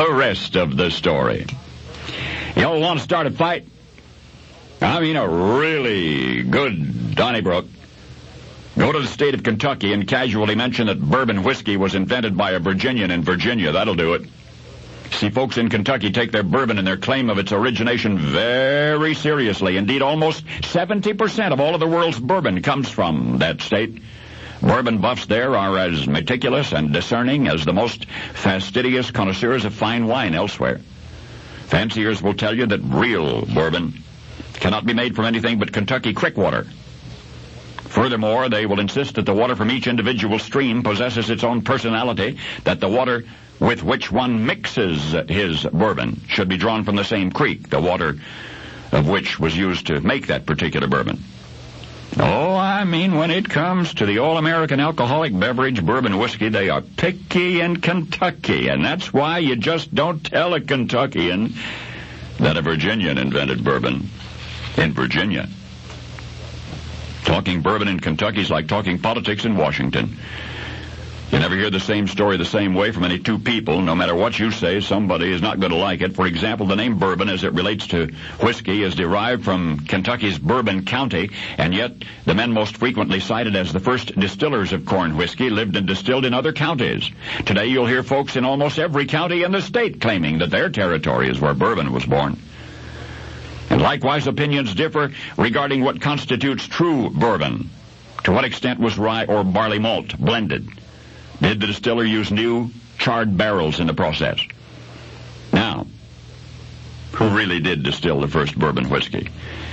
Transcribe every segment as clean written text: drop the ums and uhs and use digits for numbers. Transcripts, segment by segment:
The rest of the story. You all want to start a fight? I mean a really good Donnybrook. Go to the state of Kentucky and casually mention that bourbon whiskey was invented by a Virginian in Virginia. That'll do it. See, folks in Kentucky take their bourbon and their claim of its origination very seriously. Indeed, almost 70% of all of the world's bourbon comes from that state. Bourbon buffs there are as meticulous and discerning as the most fastidious connoisseurs of fine wine elsewhere. Fanciers will tell you that real bourbon cannot be made from anything but Kentucky creek water. Furthermore, they will insist that the water from each individual stream possesses its own personality, that the water with which one mixes his bourbon should be drawn from the same creek, the water of which was used to make that particular bourbon. Oh, I mean, when it comes to the all-American alcoholic beverage, bourbon whiskey, they are picky in Kentucky, and that's why you just don't tell a Kentuckian that a Virginian invented bourbon in Virginia. Talking bourbon in Kentucky is like talking politics in Washington. You never hear the same story the same way from any two people. No matter what you say, somebody is not going to like it. For example, the name bourbon as it relates to whiskey is derived from Kentucky's Bourbon County, and yet the men most frequently cited as the first distillers of corn whiskey lived and distilled in other counties. Today you'll hear folks in almost every county in the state claiming that their territory is where bourbon was born. And likewise, opinions differ regarding what constitutes true bourbon. To what extent was rye or barley malt blended? Did the distiller use new, charred barrels in the process? Now, who really did distill the first bourbon whiskey?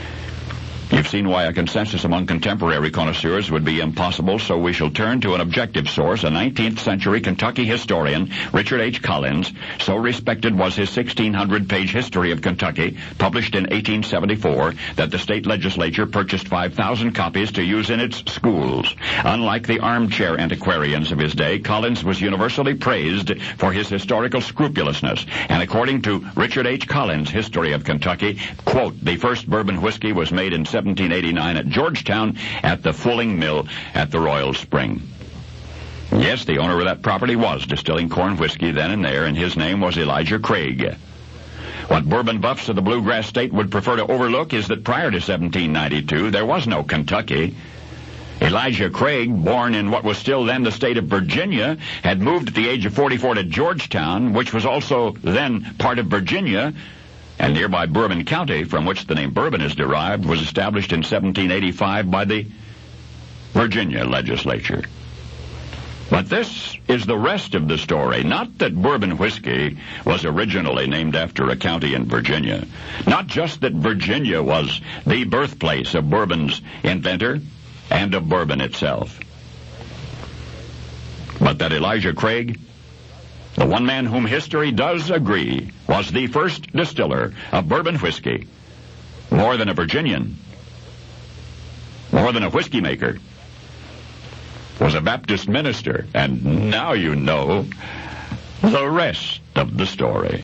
You've seen why a consensus among contemporary connoisseurs would be impossible, so we shall turn to an objective source, a 19th century Kentucky historian, Richard H. Collins. So respected was his 1,600-page history of Kentucky, published in 1874, that the state legislature purchased 5,000 copies to use in its schools. Unlike the armchair antiquarians of his day, Collins was universally praised for his historical scrupulousness. And according to Richard H. Collins' History of Kentucky, quote, the first bourbon whiskey was made in 1789 at Georgetown at the Fulling Mill at the Royal Spring. Yes, the owner of that property was distilling corn whiskey then and there, and his name was Elijah Craig. What bourbon buffs of the bluegrass state would prefer to overlook is that prior to 1792, there was no Kentucky. Elijah Craig, born in what was still then the state of Virginia, had moved at the age of 44 to Georgetown, which was also then part of Virginia, and nearby Bourbon County, from which the name bourbon is derived, was established in 1785 by the Virginia legislature. But this is the rest of the story. Not that bourbon whiskey was originally named after a county in Virginia. Not just that Virginia was the birthplace of bourbon's inventor and of bourbon itself. But that Elijah Craig, the one man whom history does agree was the first distiller of bourbon whiskey, more than a Virginian, more than a whiskey maker, was a Baptist minister. And now you know the rest of the story.